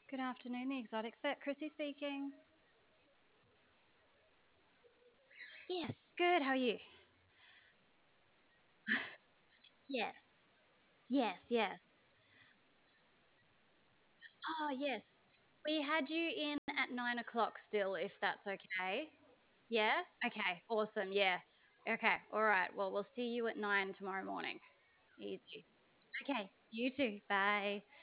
Good afternoon, the exotic set. Chrissy speaking. Yes, good. How are you? Yes, yes. Oh, yes. We had you in at 9 o'clock still, if that's okay. Yeah? Okay, awesome. Yeah. Okay, all right. Well, we'll see you at 9 tomorrow morning. Easy. Okay, you too. Bye.